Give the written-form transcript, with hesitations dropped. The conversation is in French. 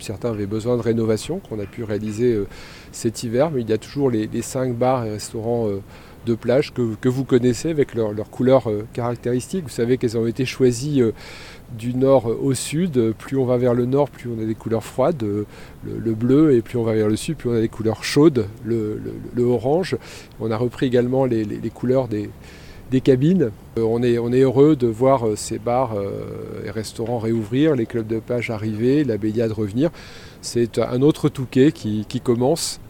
Certains avaient besoin de rénovation qu'on a pu réaliser cet hiver, mais il y a toujours les 5 bars et restaurants de plage que vous connaissez avec leurs couleurs caractéristiques. Vous savez qu'elles ont été choisies du nord au sud. Plus on va vers le nord, plus on a des couleurs froides, le bleu, et plus on va vers le sud, plus on a des couleurs chaudes, le orange. On a repris également les couleurs des cabines. On est heureux de voir ces bars et restaurants réouvrir, les clubs de plage arriver, la baignade revenir. C'est un autre Touquet qui commence.